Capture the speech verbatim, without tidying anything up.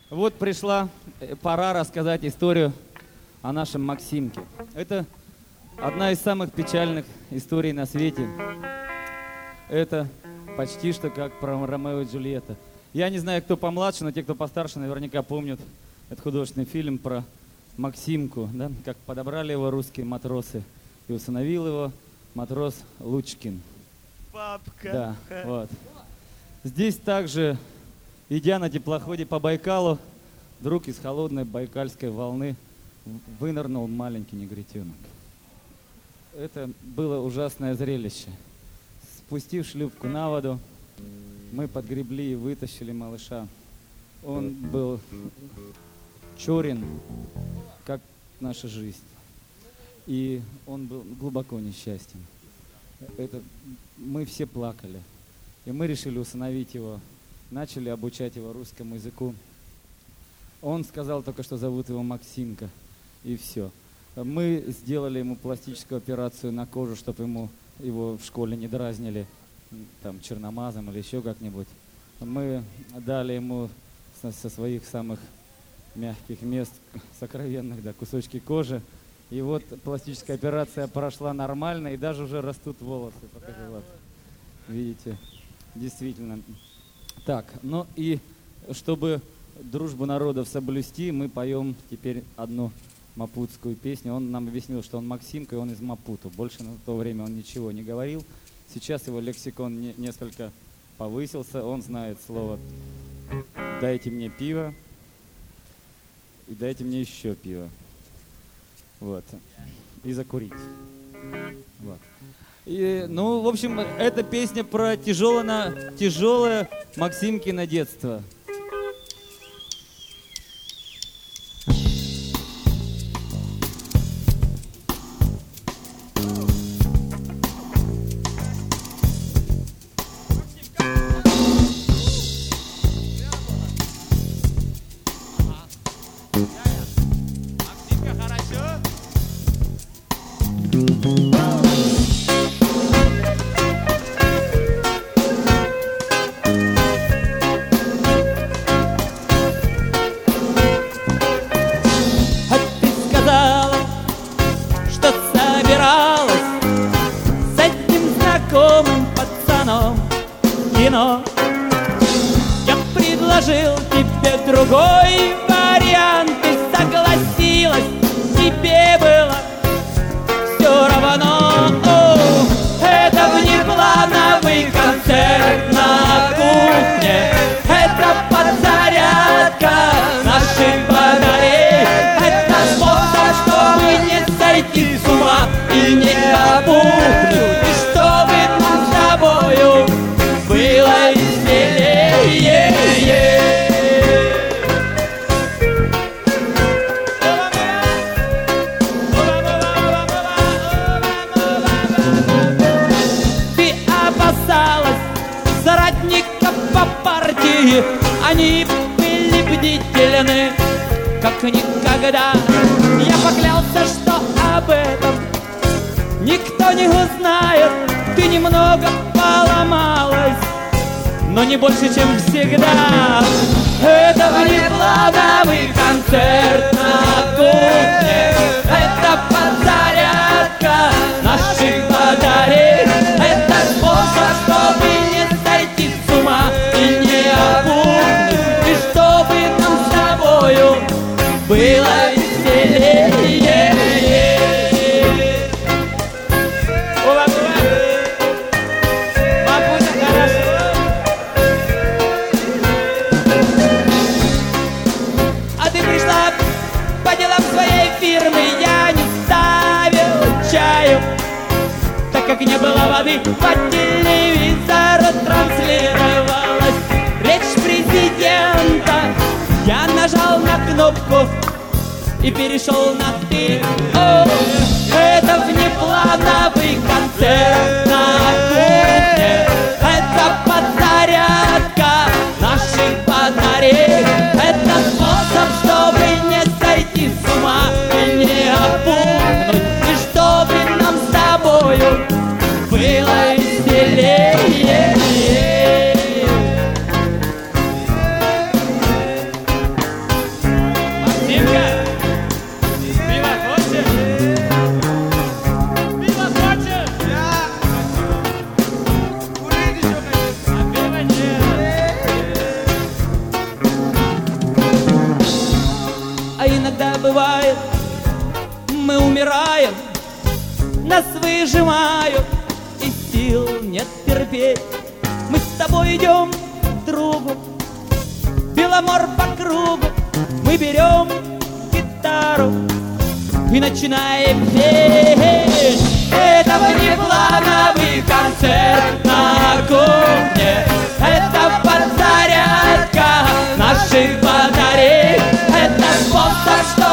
Вот пришла пора рассказать историю о нашем Максимке. Это одна из самых печальных историй на свете. Это почти что как про Ромео и Джульетта. Я не знаю, кто помладше, но те, кто постарше, наверняка помнят этот художественный фильм про Максимку, да? Как подобрали его русские матросы и усыновил его матрос Лучкин. Папка. Да, вот. Здесь также, идя на теплоходе по Байкалу, вдруг из холодной байкальской волны вынырнул маленький негритенок. Это было ужасное зрелище. Спустив шлюпку на воду, мы подгребли и вытащили малыша. Он был черен, как наша жизнь. И он был глубоко несчастен. Это, мы все плакали. И мы решили усыновить его. Начали обучать его русскому языку. Он сказал только, что зовут его Максимка. И все. Мы сделали ему пластическую операцию на кожу, чтобы ему его в школе не дразнили там черномазом или еще как-нибудь. Мы дали ему со, со своих самых мягких мест, сокровенных, да, кусочки кожи. И вот пластическая операция прошла нормально, и даже уже растут волосы. Покажи, вот. Видите, действительно. Так, ну и чтобы дружбу народов соблюсти, мы поем теперь одну мапутскую песню. Он нам объяснил, что он Максимка, и он из Мапуту. Больше на то время он ничего не говорил. Сейчас его лексикон не, несколько повысился. Он знает слово «дайте мне пиво» и «дайте мне еще пиво». Вот. И закурить. Вот. И, ну, в общем, эта песня про тяжелое, тяжелое Максимкино детство. Я предложил тебе другой вариант, ты согласилась, тебе было все равно. О, это внеплановый концерт на кухне, это подзарядка наших батарей, это способ, чтобы не сойти с ума и не опухнуть, и чтобы нам с тобою было веселее. Ты опасалась соратников по партии, они были бдительны, как никогда. Я поклялся, что об этом никто не узнает. Ты немного поломалась, но не больше, чем всегда. Это внеплановый концерт на кухне, это подзарядка наших батарей, это способ, чтобы не сойти с ума и не опухнуть, и чтобы нам с тобою было веселее. Я не ставил чаю, так как не было воды. По телевизору транслировалась речь президента. Я нажал на кнопку и перешел на «ты». О, это внеплановый концерт на кухне, это подзарядка наших батарей, это способ, чтобы не сойти с ума и не опухнуть, и чтобы нам с тобою было веселее. иногда бывает, мы умираем, нас выжимают, и сил нет терпеть. Мы с тобой идем к другу, Беломор по кругу, мы берем гитару и начинаем петь. Это внеплановый концерт на кухне, это подзарядка наших батарей, это способ, что